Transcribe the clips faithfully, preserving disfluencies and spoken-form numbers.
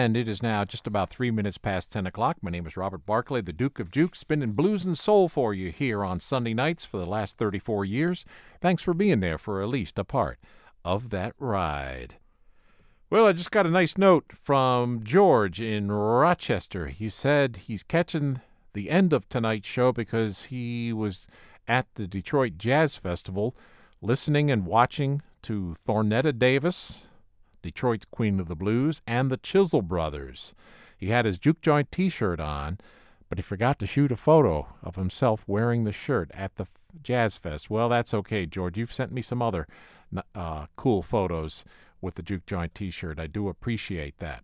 And it is now just about three minutes past ten o'clock. My name is Robert Barclay, the Duke of Juke, spinning blues and soul for you here on Sunday nights for the last thirty-four years. Thanks for being there for at least a part of that ride. Well, I just got a nice note from George in Rochester. He said he's catching the end of tonight's show because he was at the Detroit Jazz Festival listening and watching to Thornetta Davis, Detroit's Queen of the Blues, and the Chisel Brothers. He had his Juke Joint t-shirt on, but he forgot to shoot a photo of himself wearing the shirt at the Jazz Fest. Well, that's okay, George. You've sent me some other uh, cool photos with the Juke Joint t-shirt. I do appreciate that.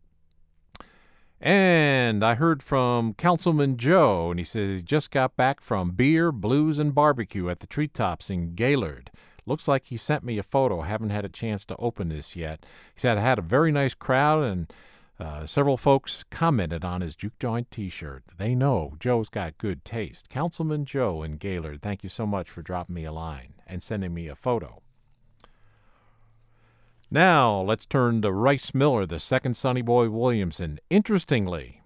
And I heard from Councilman Joe, and he says he just got back from beer, blues, and barbecue at the Treetops in Gaylord. Looks like he sent me a photo. I haven't had a chance to open this yet. He said I had a very nice crowd, and uh, several folks commented on his Juke Joint t-shirt. They know Joe's got good taste. Councilman Joe in Gaylord, thank you so much for dropping me a line and sending me a photo. Now, let's turn to Rice Miller, the second Sonny Boy Williamson. Interestingly,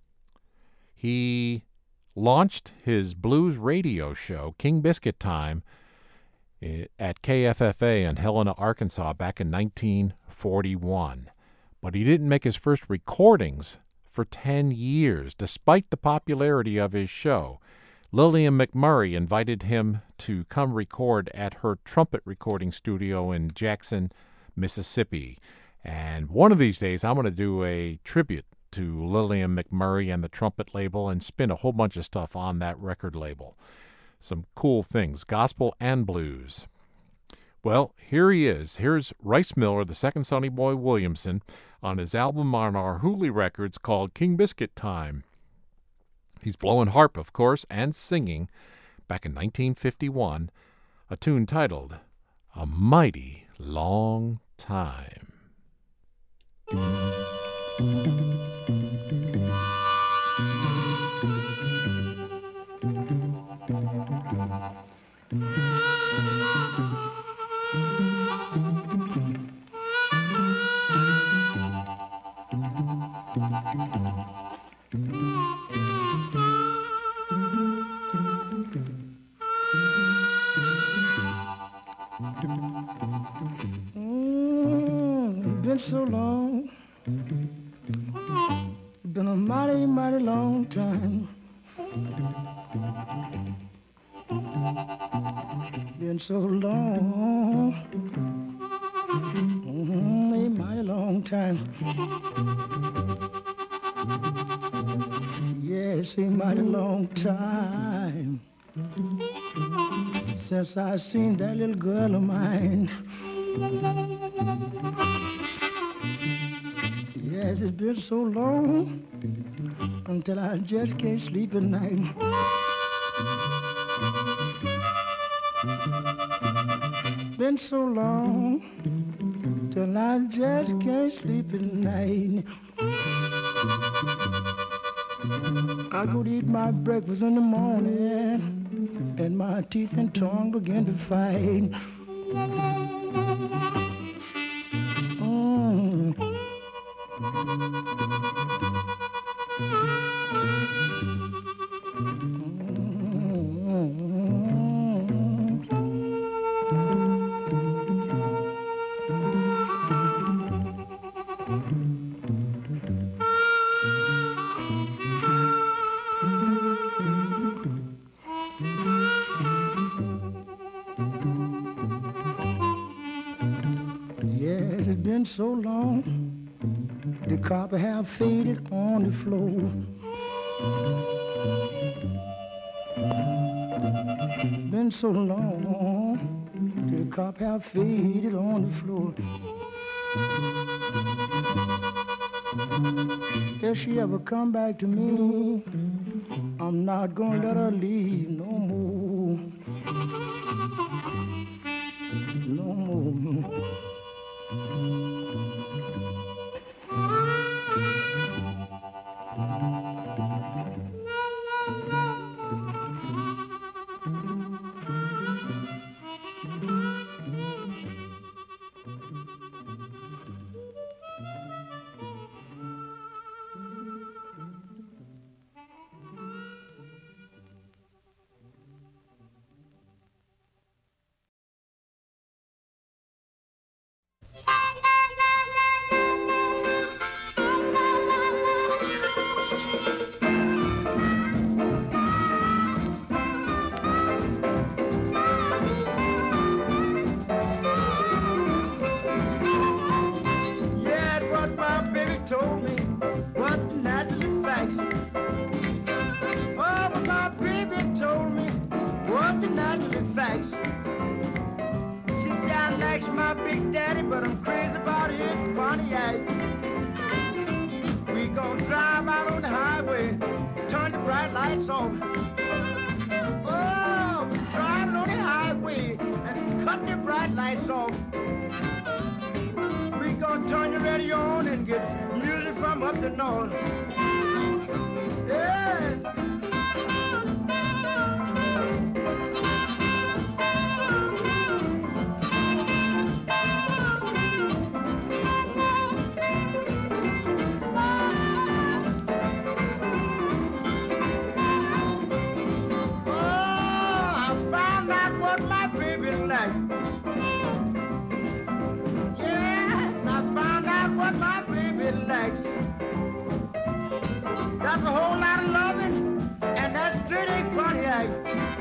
he launched his blues radio show, King Biscuit Time, at K F F A in Helena, Arkansas, back in nineteen forty-one. But he didn't make his first recordings for ten years, despite the popularity of his show. Lillian McMurray invited him to come record at her trumpet recording studio in Jackson, Mississippi. And one of these days, I'm going to do a tribute to Lillian McMurray and the trumpet label and spin a whole bunch of stuff on that record label. Some cool things, gospel and blues. Well, here he is. Here's Rice Miller, the second Sonny Boy Williamson, on his album on our Hooley Records called King Biscuit Time. He's blowing harp, of course, and singing, back in nineteen fifty-one, a tune titled A Mighty Long Time. So long, it's been a mighty, mighty long time. Been so long, mm-hmm, a mighty long time. Yes, a mighty long time since I seen that little girl of mine. Yes, it's been so long until I just can't sleep at night. Been so long till I just can't sleep at night. I go to eat my breakfast in the morning and my teeth and tongue begin to fight. Yes, it's been so long, the carpet have faded on the floor. Been so long, the carpet have faded on the floor. If she ever come back to me, I'm not gonna let her leave no more. No more. told me what the natural facts. Oh, but my baby told me what the natural facts. She said I like my big daddy, but I'm crazy about his Pontiac. We gonna drive out on the highway, turn the bright lights off. Oh, we driving on the highway and cut the bright lights off. We gonna turn the radio on and get music from up the north. Yeah. That's a whole lot of loving, and that's pretty Pontiac.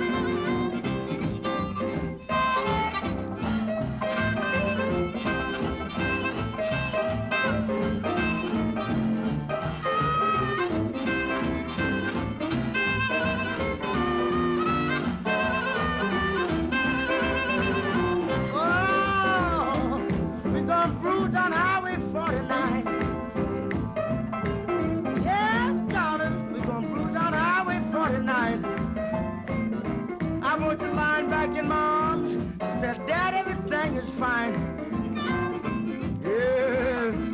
Oh, we gonna cruise down Highway forty-nine. I want you lying back in my arms. She said, Dad, everything is fine. Yeah.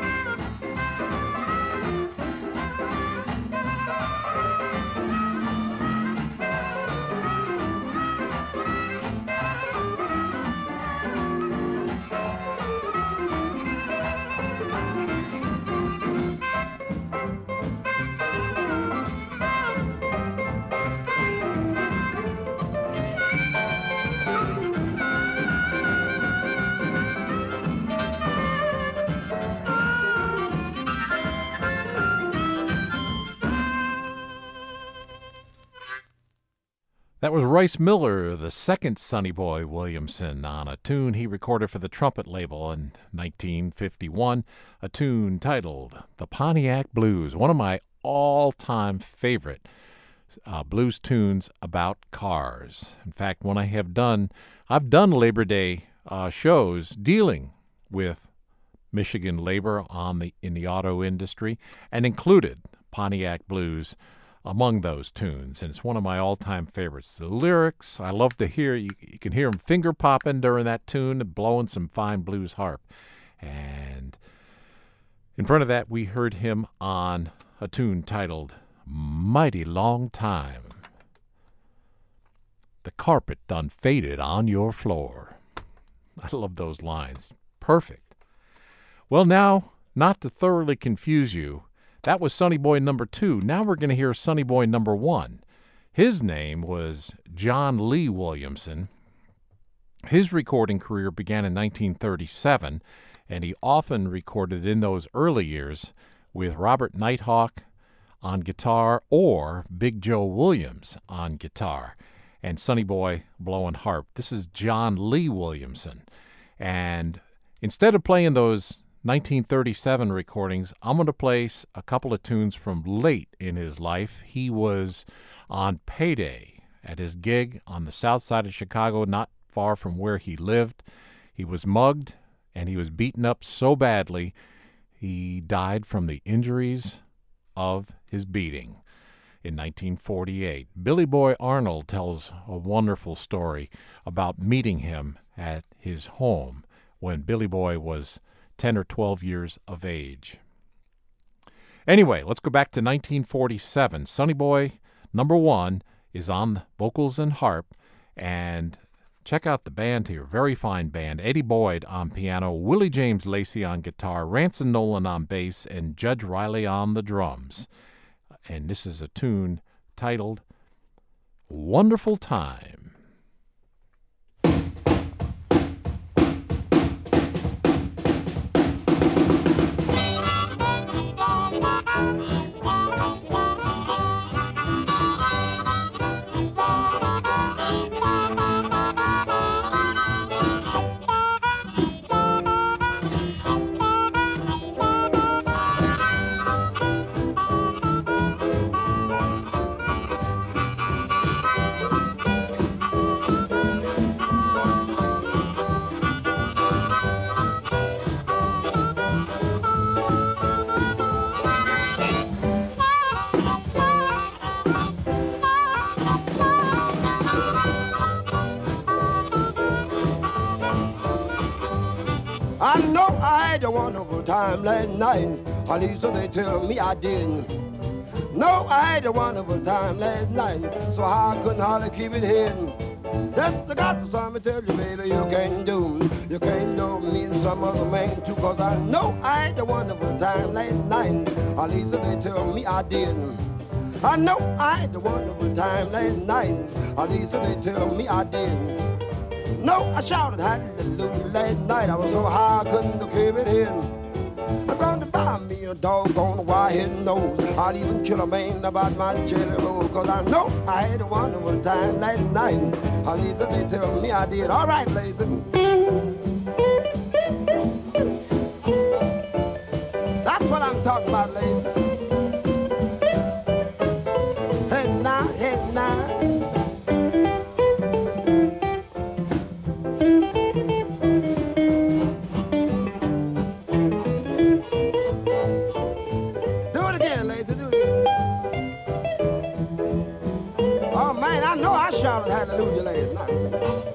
That was Rice Miller, the second Sonny Boy Williamson, on a tune he recorded for the trumpet label in nineteen fifty-one, a tune titled The Pontiac Blues, one of my all-time favorite uh, blues tunes about cars. In fact, when I have done, I've done Labor Day uh, shows dealing with Michigan labor on the in the auto industry and included Pontiac Blues among those tunes, and it's one of my all-time favorites. The lyrics, I love to hear, you, you can hear him finger-popping during that tune, blowing some fine blues harp. And in front of that, we heard him on a tune titled Mighty Long Time. The carpet done faded on your floor. I love those lines. Perfect. Well, now, not to thoroughly confuse you, that was Sonny Boy number two. Now we're going to hear Sonny Boy number one. His name was John Lee Williamson. His recording career began in nineteen thirty-seven, and he often recorded in those early years with Robert Nighthawk on guitar or Big Joe Williams on guitar, and Sonny Boy blowing harp. This is John Lee Williamson. And instead of playing those nineteen thirty-seven recordings, I'm going to play a couple of tunes from late in his life. He was on payday at his gig on the south side of Chicago, not far from where he lived. He was mugged, and he was beaten up so badly, he died from the injuries of his beating in nineteen forty-eight. Billy Boy Arnold tells a wonderful story about meeting him at his home when Billy Boy was ten or twelve years of age. Anyway, let's go back to nineteen forty-seven. Sonny Boy number one is on vocals and harp, and check out the band here. Very fine band. Eddie Boyd on piano, Willie James Lacey on guitar, Ranson Nolan on bass, and Judge Riley on the drums. And this is a tune titled Wonderful Time. wonderful time last night. At least so they tell me I didn't. No, I had a wonderful time last night, so I couldn't hardly keep it hidden. That's I got to something to tell you, baby, you can't do. You can't do me and some other man too, cause I know I had a wonderful time last night. At least so they tell me I didn't. I know I had a wonderful time last night. At least so they tell me I didn't. No, I shouted hallelujah last night. I was so high I couldn't keep it in. I'm going to buy me a doggone wire-head nose. I'll even kill a man about my jelly roll, cause I know I had a wonderful time last night. At least they tell me I did. All right, ladies. That's what I'm talking about, ladies. Hey, now, hey, now. Hallelujah last night.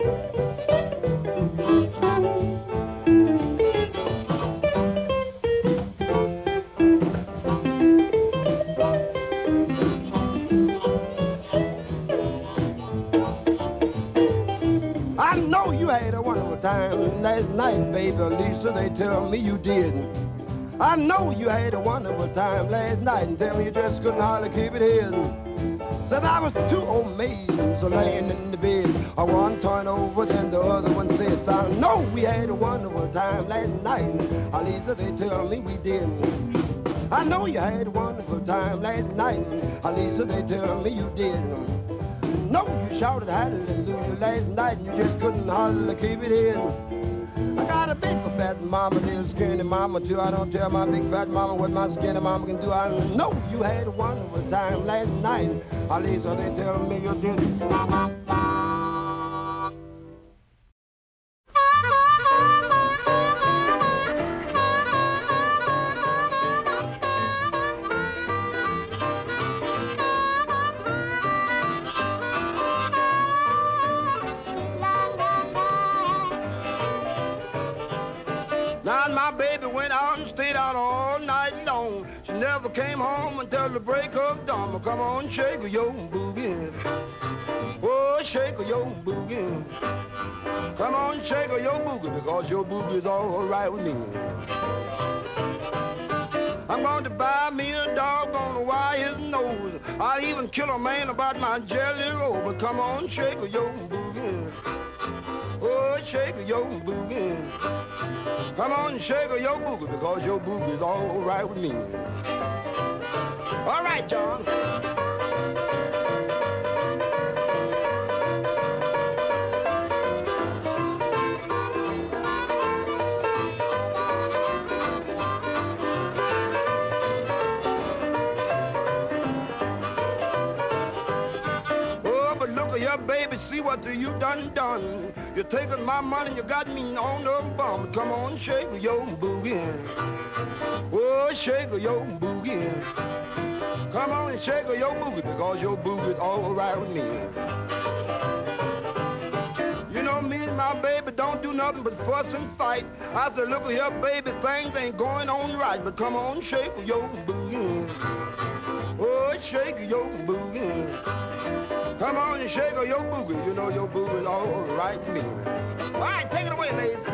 I know you had a wonderful time last night, baby. Lisa, they tell me you didn't. I know you had a wonderful time last night and tell me you just couldn't hardly keep it hidden. Said I was two old maids so laying in the bed. I one turned over, then the other one said, so I know we had a wonderful time last night. At least they tell me we didn't. I know you had a wonderful time last night. At least they tell me you didn't. No, you shouted hallelujah last night and you just couldn't hardly keep it in. I got a big fat mama, little skinny mama too. I don't tell my big fat mama what my skinny mama can do. I know you had a wonderful time last night. At least they tell me you did. Now my baby went out and stayed out all night long. She never came home until the break of dawn. Come on, shake your boogie. Oh, shake your boogie. Come on, shake your boogie, because your boogie's all right with me. I'm going to buy me a dog on the wire his nose. I'll even kill a man about my jelly roll. But come on, shake your boogie. Oh, shake your boogie. Come on, shake your boogie, because your boogie's all right with me. All right, John. Oh, but look at your baby, see what you done done. You're taking my money and you got me on the bum. Come on, shake your boogie. Oh, shake your boogie. Come on and shake your boogie, because your boogie's all right with me. You know me and my baby don't do nothing but fuss and fight. I said, look at here, baby, things ain't going on right. But come on, shake your boogie. Oh, shake your boogie. Come on and shake your boogie. You know your boogie's all right with me. All right, take it away, ladies.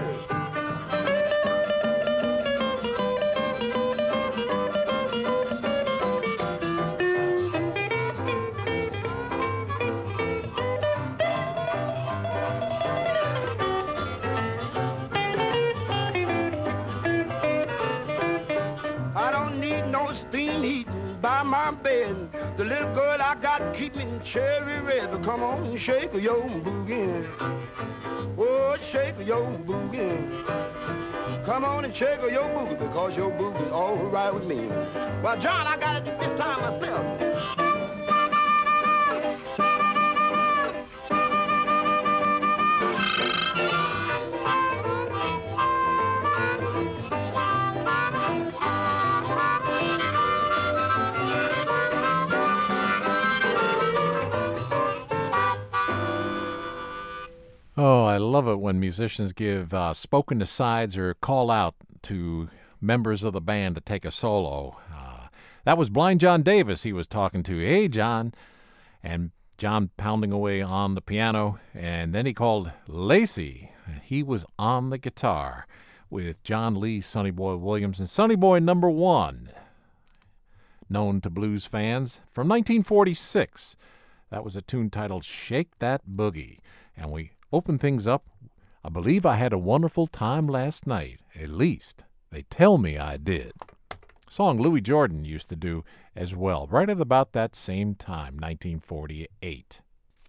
I don't need no steam heating by my bed. The little girl I got keep me cherry red. But come on and shake your boogie. Oh, shake your boogie. Come on and shake your boogie, because your boogie's all right with me. Well, John, I got it this time myself. Oh, I love it when musicians give uh, spoken asides or call out to members of the band to take a solo. Uh, that was Blind John Davis he was talking to. Hey, John. And John pounding away on the piano. And then he called Lacey. He was on the guitar with John Lee, Sonny Boy Williams, and Sonny Boy number one, known to blues fans, from nineteen forty-six. That was a tune titled Shake That Boogie. And we open things up. I believe I had a wonderful time last night. At least they tell me I did. Song Louis Jordan used to do as well, right at about that same time, nineteen forty-eight.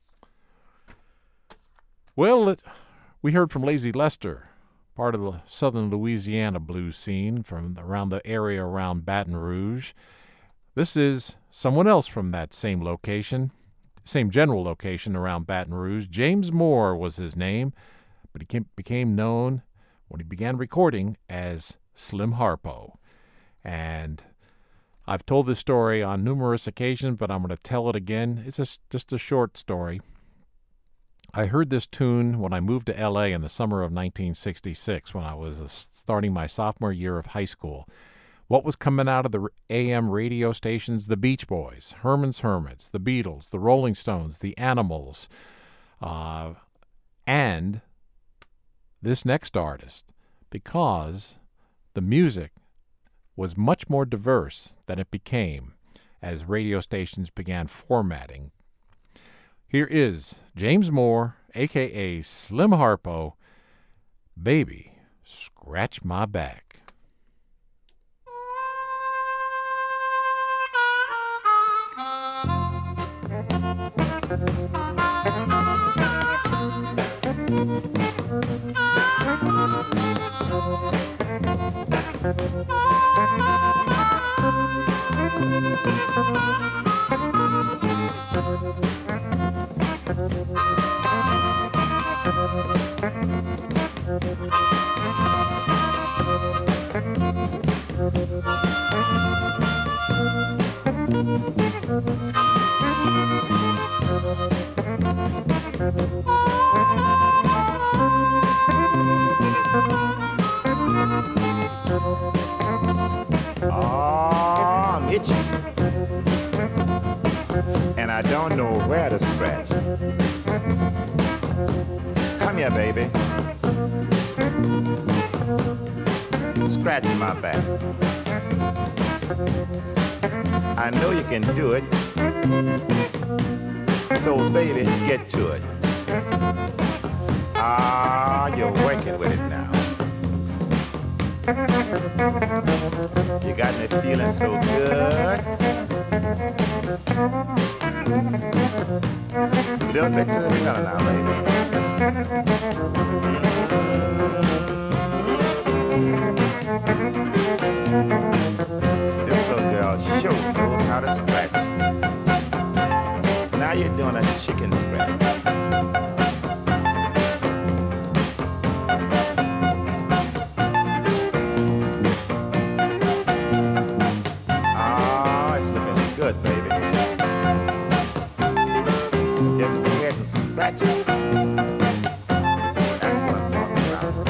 Well, it, we heard from Lazy Lester, part of the southern Louisiana blues scene from around the area around Baton Rouge. This is someone else from that same location, same general location around Baton Rouge. James Moore was his name, but he came, became known when he began recording as Slim Harpo. And I've told this story on numerous occasions, but I'm going to tell it again. It's a, just a short story. I heard this tune when I moved to L A in the summer of nineteen sixty-six, when I was starting my sophomore year of high school. What was coming out of the A M radio stations? The Beach Boys, Herman's Hermits, the Beatles, the Rolling Stones, the Animals, uh, and this next artist, because the music was much more diverse than it became as radio stations began formatting. Here is James Moore, a k a. Slim Harpo, Baby, Scratch My Back. Oh, I'm itching, and I don't know where to scratch. Come here, baby. Scratch my back. I know you can do it, so baby, get to it. Ah, you're working with it now. You got me feeling so good. A little bit to the center now, baby. This little girl sure knows how to scratch. Now you're doing a chicken scratch. Scratch it. That's what I'm talking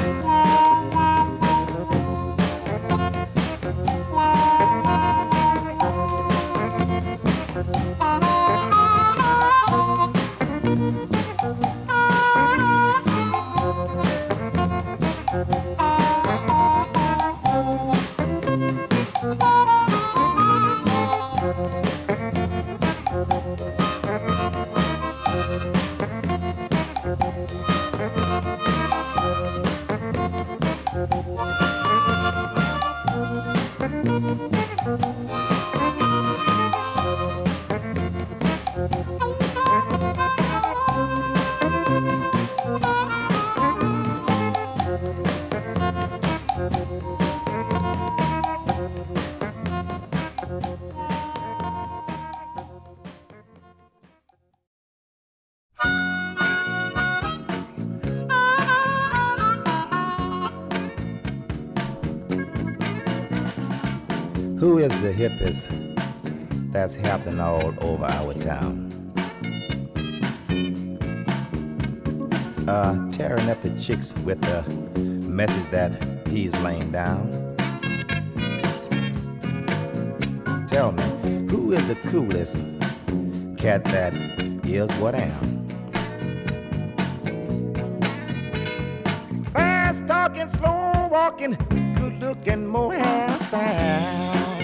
Who is the hippest that's happening all over our town? Uh, tearing up the chicks with the message that he's laying down. tell me, who is the coolest cat that is what I am? Fast talking, slow walking, good looking, more handsome.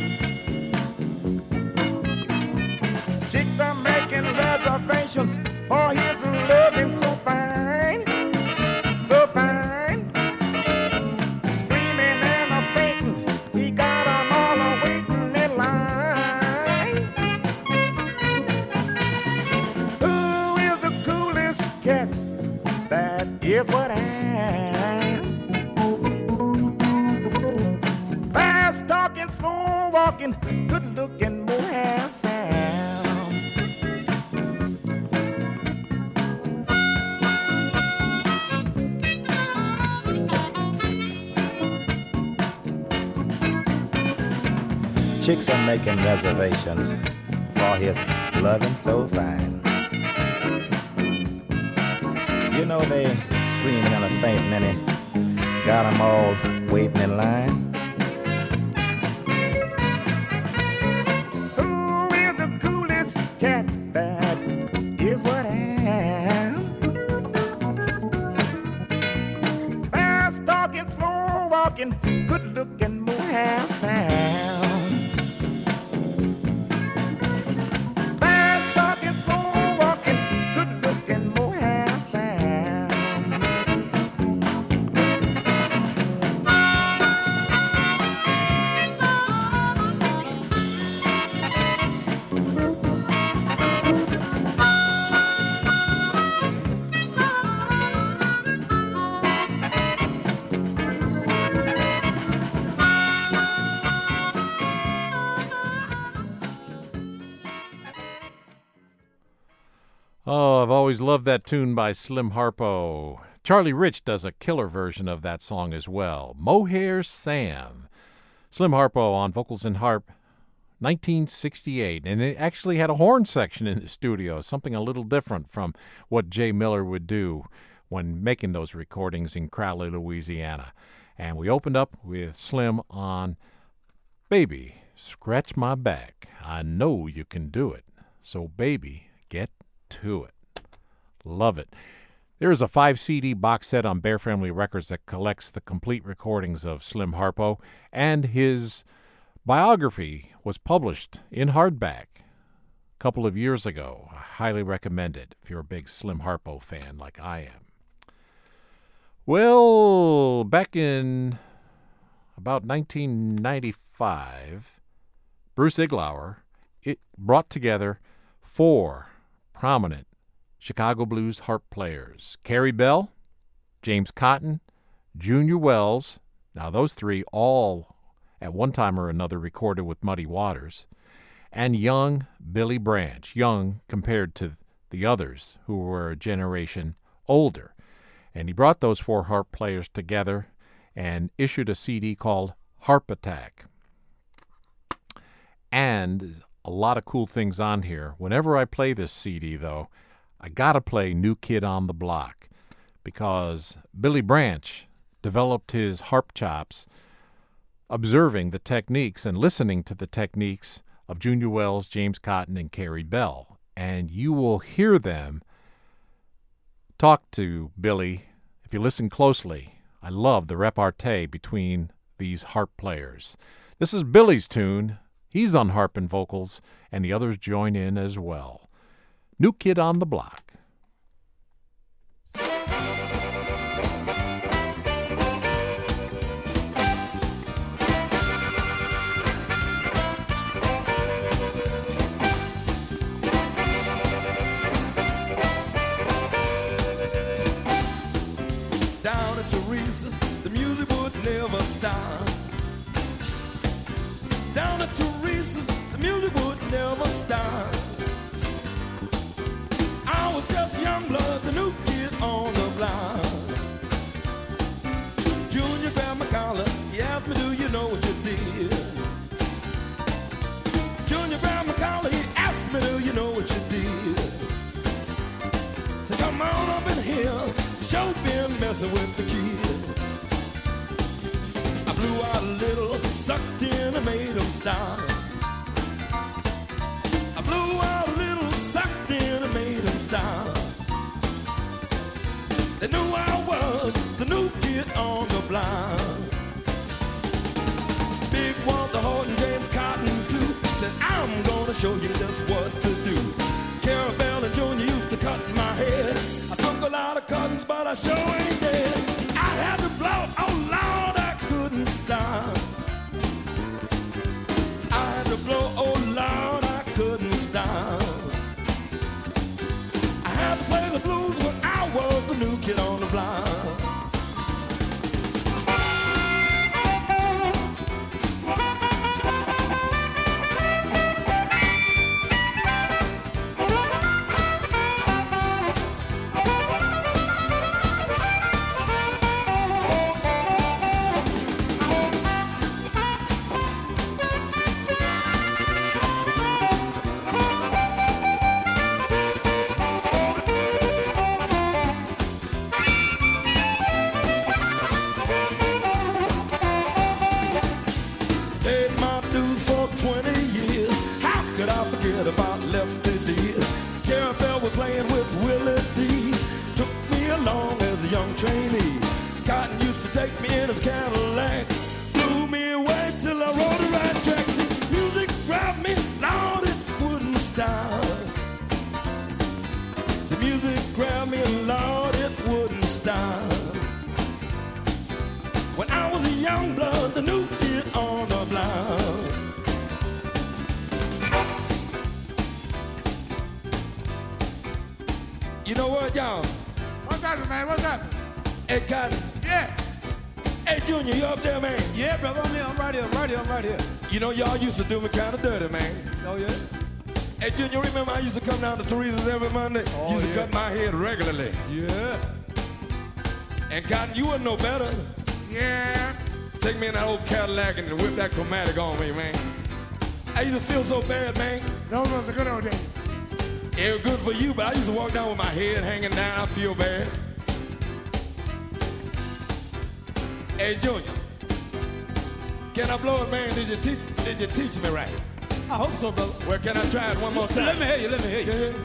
Chicks are making reservations for his loving so fine, so fine. Screaming and a fainting, he got them all a waiting in line. Who is the coolest cat? That is what I am. Fast talking, slow walking, good looking, more handsome. Chicks are making reservations for his loving so fine. You know they screaming in a faint minute, got them all waiting in line. Who is the coolest cat? That is what I am. Fast talking, slow walking, good looking, more handsome. Oh, I've always loved that tune by Slim Harpo. Charlie Rich does a killer version of that song as well. Mohair Sam. Slim Harpo on vocals and harp, nineteen sixty-eight. And it actually had a horn section in the studio, something a little different from what Jay Miller would do when making those recordings in Crowley, Louisiana. And we opened up with Slim on Baby, Scratch My Back. I know you can do it. So, baby, get to it. Love it. There is a five C D box set on Bear Family Records that collects the complete recordings of Slim Harpo, and his biography was published in hardback a couple of years ago. I highly recommend it if you're a big Slim Harpo fan like I am. Well, back in about nineteen ninety-five, Bruce Iglauer it brought together four prominent Chicago blues harp players: Carrie Bell, James Cotton, Junior Wells. Now those three all at one time or another recorded with Muddy Waters, and young Billy Branch, young compared to the others who were a generation older. And he brought those four harp players together and issued a C D called Harp Attack. And a lot of cool things on here. Whenever I play this C D, though, I gotta play New Kid on the Block, because Billy Branch developed his harp chops observing the techniques and listening to the techniques of Junior Wells, James Cotton, and Carrie Bell. And you will hear them talk to Billy if you listen closely. I love the repartee between these harp players. This is Billy's tune. He's on harp and vocals, and the others join in as well. New Kid on the Block. Down at Teresa's, the music would never stop. Down at Teresa's, the music would never stop. I was just young blood, the new kid on the block. Junior grabbed my collar, he asked me, do you know what you did? Junior grabbed my collar, he asked me, do you know what you did? Said, come on up in here, show been messing with the kid. I blew out a little, sucked in and made him stop. show you just what to do. Carabelle and Junior used to cut my head. I took a lot of cuttings, but I sure ain't dead. I had to blow, oh Lord, I couldn't stop. I had to blow, oh Lord, I couldn't stop. I had to play the blues when I was the new kid on the block. About Lefty Diaz. Carabelle was playing with Willie D. Took me along as a young trainee. Cotton used to take me in his Cadillac. Flew me away till I rode the right track. See, music grabbed me, Lord, it wouldn't stop. The music grabbed me, Lord, it wouldn't stop. When I was a young blood, the new kid on the block. You know what, y'all? What's happening, man? What's happening? Hey, Cotton. Yeah. Hey, Junior, you up there, man? Yeah, brother, I'm here. I'm right here. I'm right here. I'm right here. You know, y'all used to do me kind of dirty, man. Oh, yeah? Hey, Junior, remember I used to come down to Teresa's every Monday? Oh, used to yeah. cut my head regularly. Yeah. And, Cotton, you wouldn't know better. Yeah. Take me in that old Cadillac and whip that chromatic on me, man. I used to feel so bad, man. Those was a good old days. It was good for you, but I used to walk down with my head hanging down. I feel bad. Hey, Junior, can I blow it, man? Did you teach? Did you teach me right? I hope so, brother. Well, can I try it one more time? Let me hear you. Let me hear you. Yeah.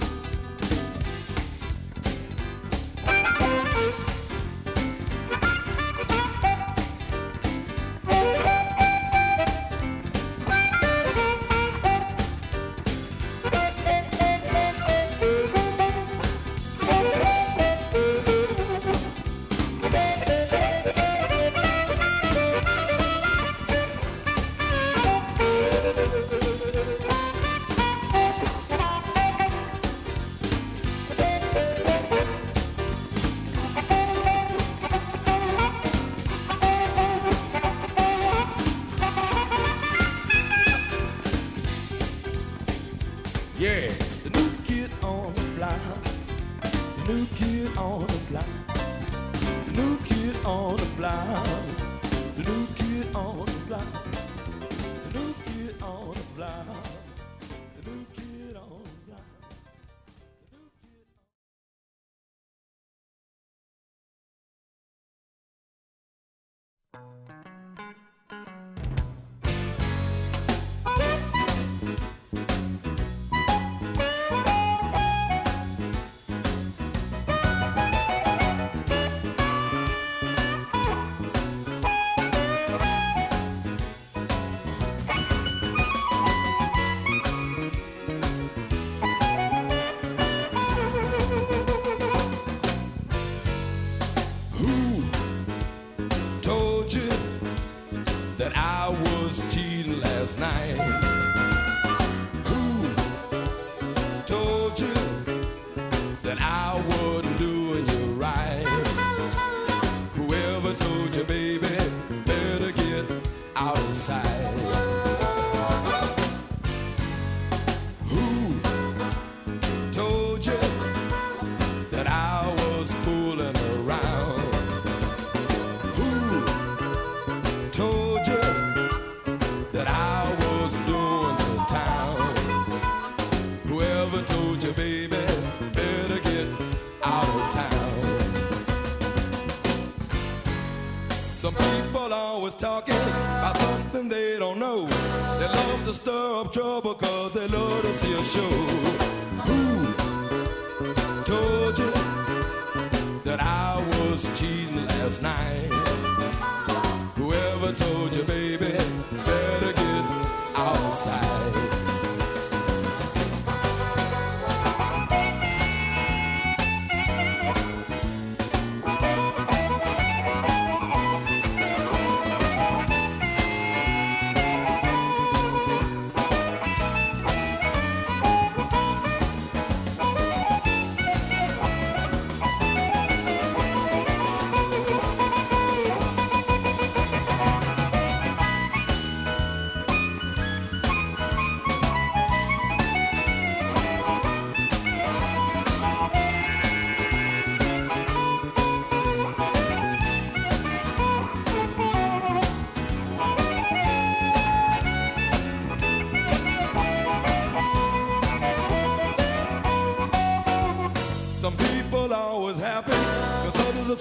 Yeah, the new kid on the block, the new kid on the block, the new kid on the block, the new kid on the block, the new kid on the block, the new kid on the block. Night. Who told you that I wasn't doing you right? Whoever told you, baby, better get out of sight. Who told you that I was fooling around? Who told you that I was doing the town? Whoever told you, baby, better get out of town. Some people always talking about something they don't know. They love to stir up trouble cause they love to see a show. Who told you that I was cheating last night? Whoever told you, baby, better get outside.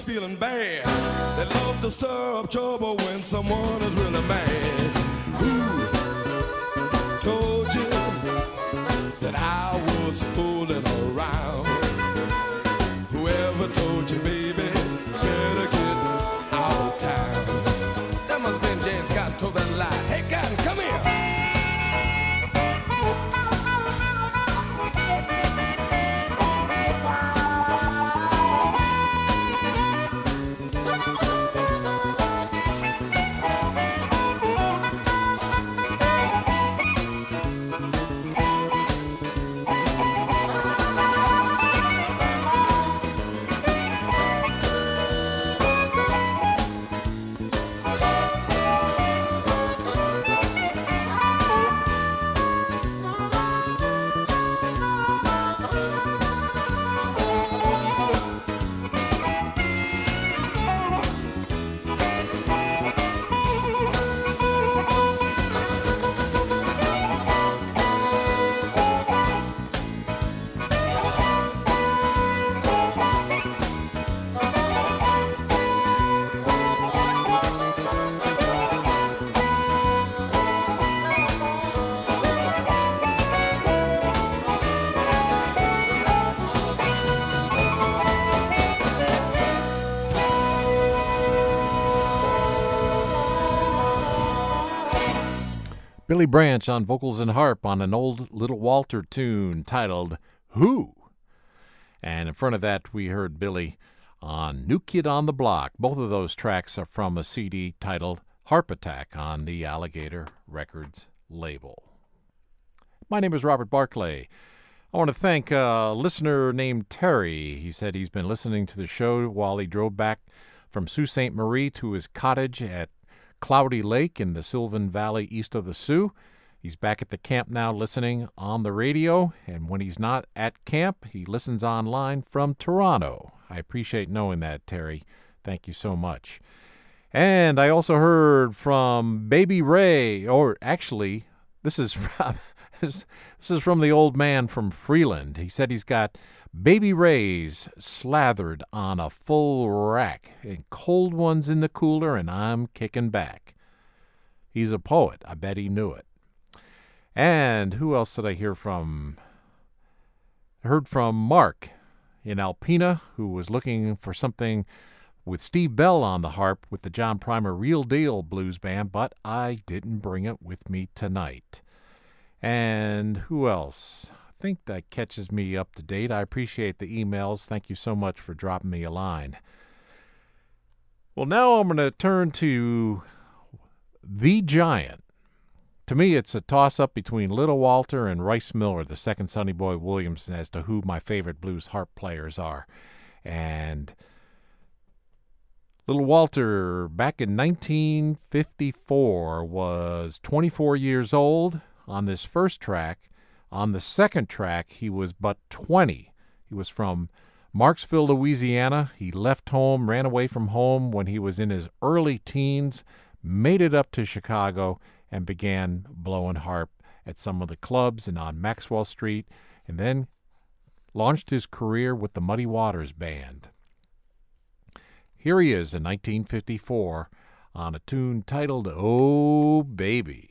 feeling bad. They love to stir up trouble when someone is really mad. Who told you that I was fooling around? Whoever told you, baby, better get out of town. That must have been James Cotton told that lie. Hey, Cotton, come here. Billy Branch on vocals and harp on an old Little Walter tune titled Who? And in front of that, we heard Billy on New Kid on the Block. Both of those tracks are from a C D titled Harp Attack on the Alligator Records label. My name is Robert Barclay. I want to thank a listener named Terry. He said he's been listening to the show while he drove back from Sault Ste. Marie to his cottage at Cloudy Lake in the Sylvan Valley east of the Sioux. He's back at the camp now listening on the radio, and when he's not at camp, he listens online from Toronto. I appreciate knowing that, Terry. Thank you so much. And I also heard from Baby Ray, or actually, this is from, this is from the old man from Freeland. He said he's got Baby Ray's slathered on a full rack and cold ones in the cooler, and I'm kicking back. He's a poet. I bet he knew it. And who else did I hear from? I heard from Mark in Alpena, who was looking for something with Steve Bell on the harp with the John Primer Real Deal Blues Band, but I didn't bring it with me tonight. And who else? I think that catches me up to date. I appreciate the emails. Thank you so much for dropping me a line. Well, now I'm going to turn to The Giant. To me, it's a toss-up between Little Walter and Rice Miller, the second Sonny Boy Williamson, as to who my favorite blues harp players are. And Little Walter, back in nineteen fifty-four, was twenty-four years old on this first track. On the second track, he was but twenty. He was from Marksville, Louisiana. He left home, ran away from home when he was in his early teens, made it up to Chicago, and began blowing harp at some of the clubs and on Maxwell Street, and then launched his career with the Muddy Waters Band. Here he is in nineteen fifty-four on a tune titled Oh Baby.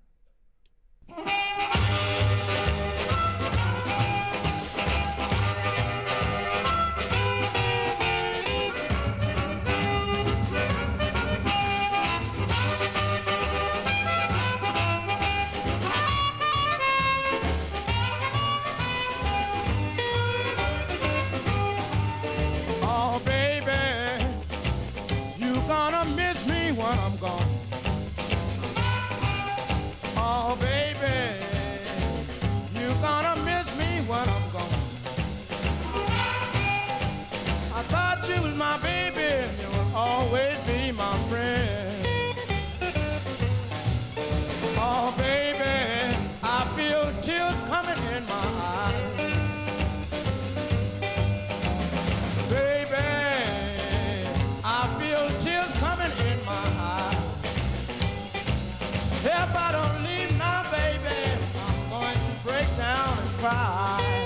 Cry. 'Cause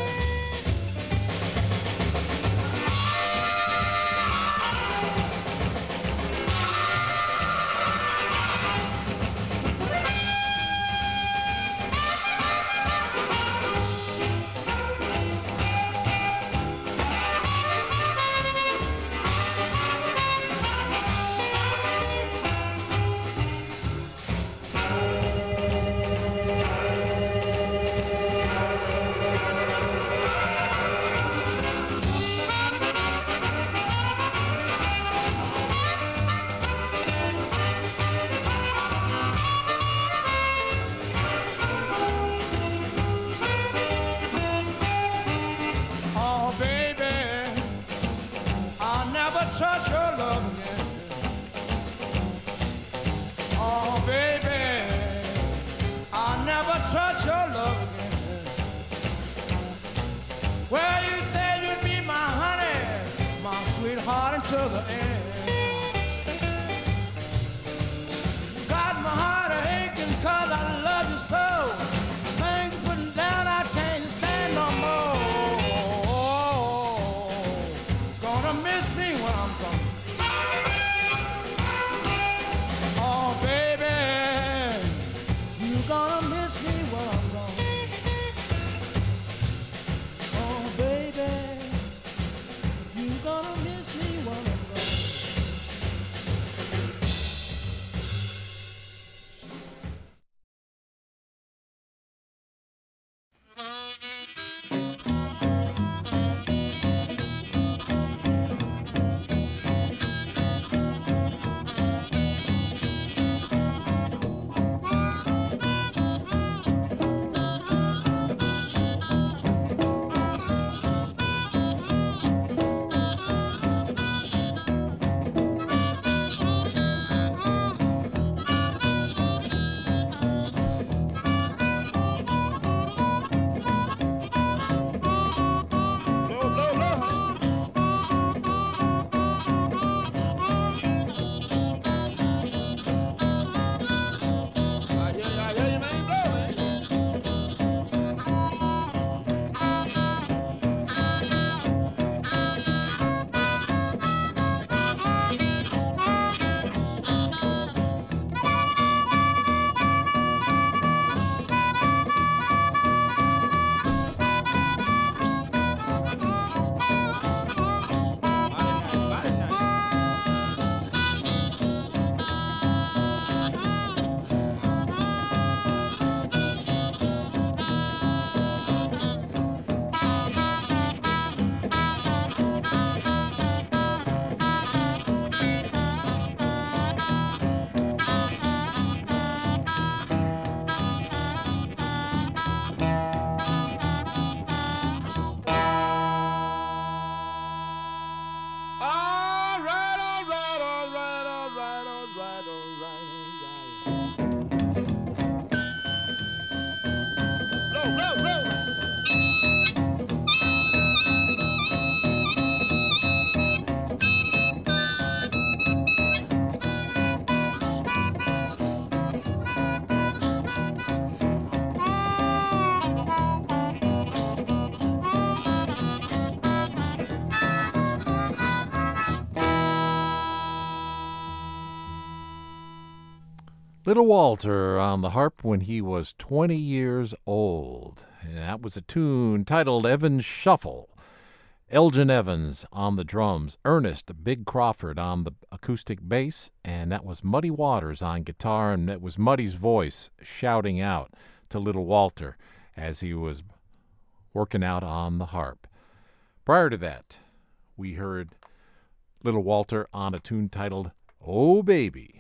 Little Walter on the harp when he was twenty years old. And that was a tune titled Evans Shuffle. Elgin Evans on the drums, Ernest Big Crawford on the acoustic bass, and that was Muddy Waters on guitar, and it was Muddy's voice shouting out to Little Walter as he was working out on the harp. Prior to that, we heard Little Walter on a tune titled Oh Baby,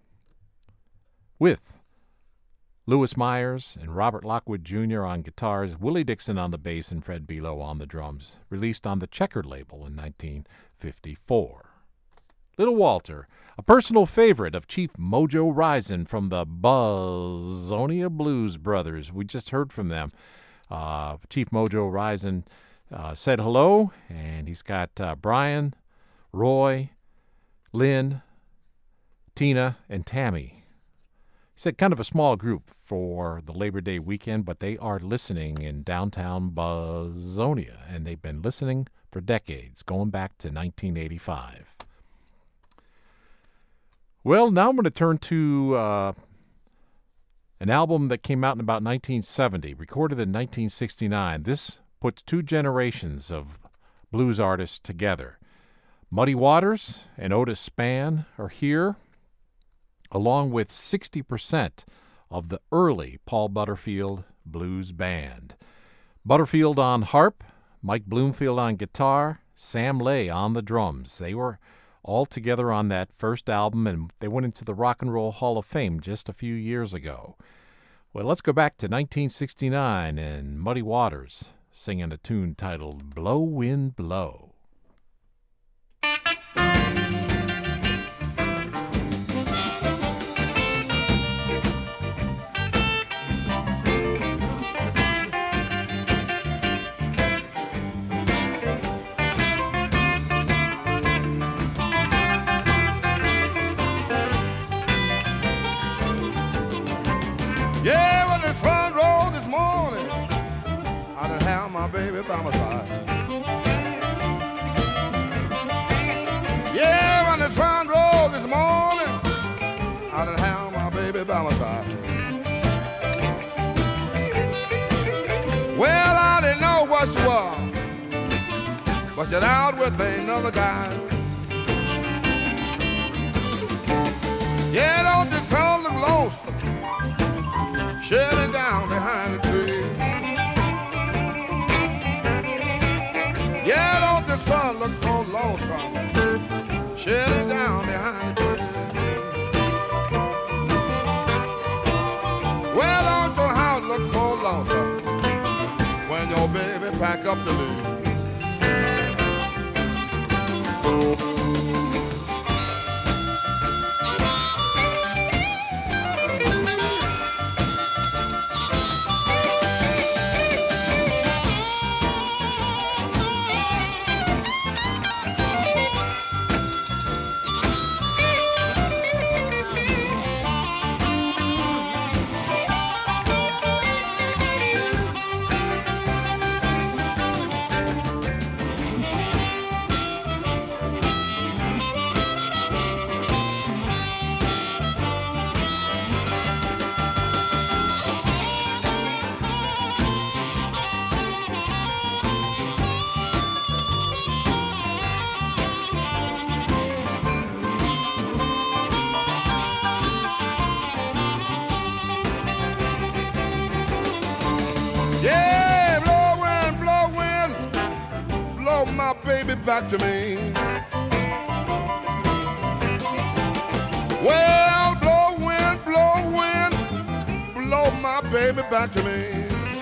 with Louis Myers and Robert Lockwood Junior on guitars, Willie Dixon on the bass, and Fred Belo on the drums, released on the Checkered label in nineteen fifty-four. Little Walter, a personal favorite of Chief Mojo Risen from the Buzzonia Blues Brothers. We just heard from them. Uh, Chief Mojo Risen uh, said hello, and he's got uh, Brian, Roy, Lynn, Tina, and Tammy. He said kind of a small group for the Labor Day weekend, but they are listening in downtown Buzzonia, and they've been listening for decades, going back to nineteen eighty-five. Well, now I'm going to turn to uh, an album that came out in about nineteen seventy, recorded in nineteen sixty-nine. This puts two generations of blues artists together. Muddy Waters and Otis Spann are here, along with sixty percent of the early Paul Butterfield Blues Band. Butterfield on harp, Mike Bloomfield on guitar, Sam Lay on the drums. They were all together on that first album, and they went into the Rock and Roll Hall of Fame just a few years ago. Well, let's go back to nineteen sixty-nine and Muddy Waters singing a tune titled Blow Wind Blow. Baby by my side. Yeah, when the sun rose this morning, I done have my baby by my side. Well, I didn't know what you were, but you're out with another guy. Yeah, don't the sun look lonesome, shedding down behind the tree. Yeah, don't the sun look so lonesome, shedding down behind the tree. Well, don't your house look so lonesome when your baby pack up to leave. Back to me. Well, blow wind, blow wind, blow my baby back to me.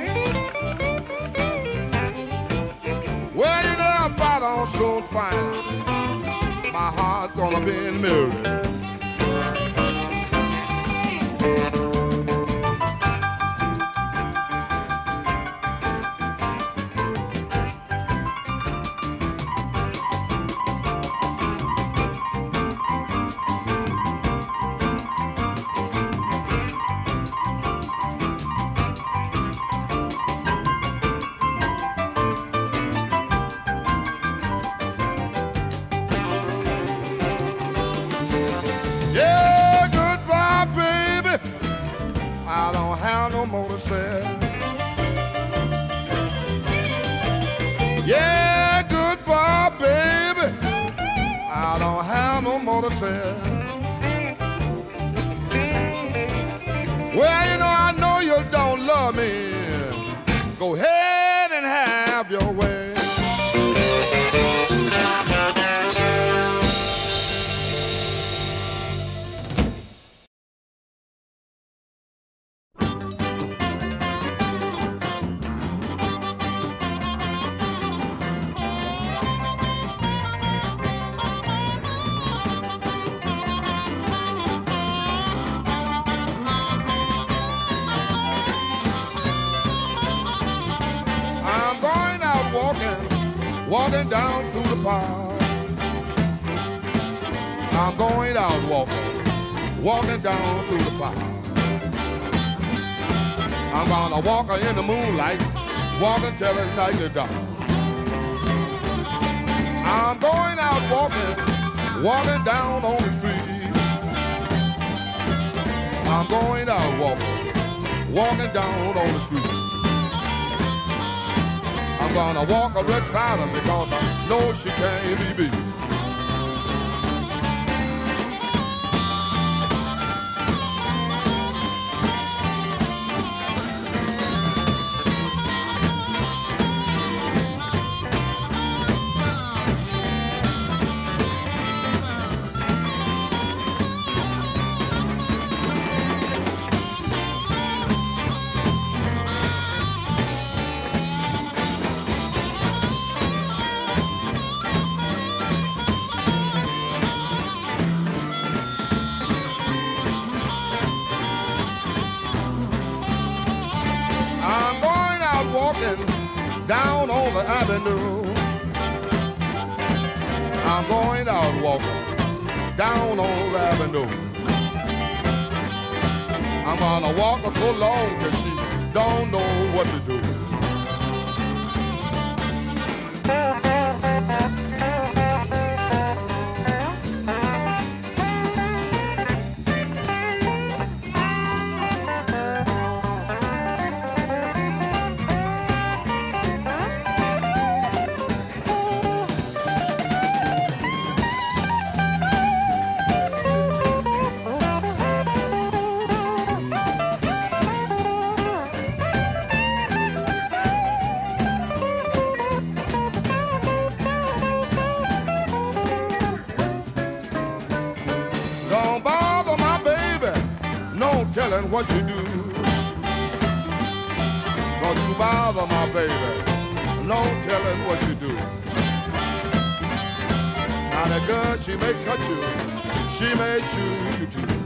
Well, you know if I don't soon find my heart's gonna be in Mary. no more to say. Yeah, goodbye, baby. I don't have no more to say. Well, you know, I know you don't love me. Go ahead and have your way. Walking down through the park. I'm going out walking, walking down through the park. I'm gonna walk in the moonlight, walking till it's night is dark. I'm going out walking, walking down on the street. I'm going out walking, walking down on the street. I'm gonna walk a red silent because I know she can't be beat. Down on the avenue, I'm going out walking down on the avenue. I'm gonna walk her so long that she don't know what to do. Telling what you do. Don't you bother my baby, no telling what you do. Now the girl, she may cut you, she may shoot you too.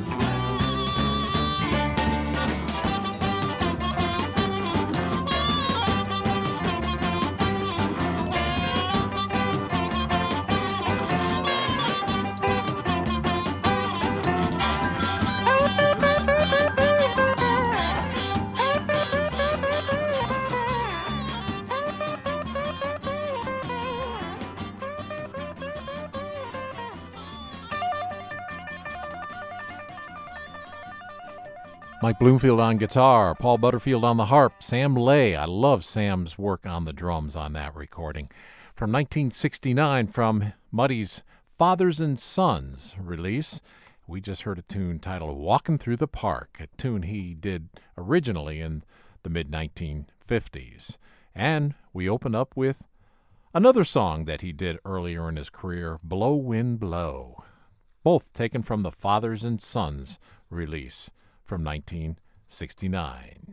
Mike Bloomfield on guitar, Paul Butterfield on the harp, Sam Lay. I love Sam's work on the drums on that recording. From nineteen sixty-nine, from Muddy's Fathers and Sons release, we just heard a tune titled Walking Through the Park, a tune he did originally in the mid nineteen fifties. And we open up with another song that he did earlier in his career, Blow Wind Blow, both taken from the Fathers and Sons release from nineteen sixty-nine.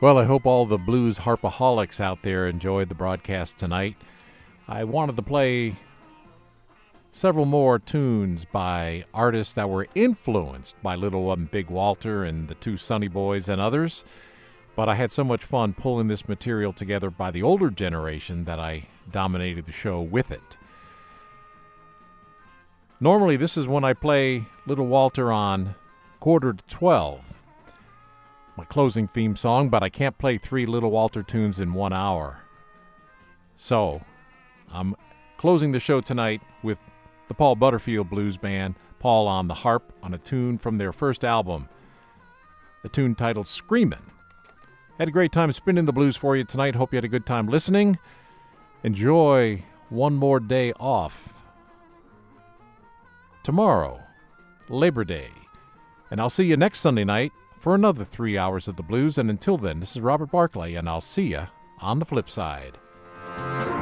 Well, I hope all the blues harpaholics out there enjoyed the broadcast tonight. I wanted to play several more tunes by artists that were influenced by Little and Big Walter and the two Sonny Boys and others, but I had so much fun pulling this material together by the older generation that I dominated the show with it. Normally, this is when I play Little Walter on quarter to twelve, my closing theme song, but I can't play three Little Walter tunes in one hour. So, I'm closing the show tonight with the Paul Butterfield Blues Band, Paul on the harp on a tune from their first album, a tune titled Screamin'. Had a great time spinning the blues for you tonight. Hope you had a good time listening. Enjoy one more day off. Tomorrow, Labor Day. And I'll see you next Sunday night for another three hours of the blues. And until then, this is Robert Barclay, and I'll see you on the flip side.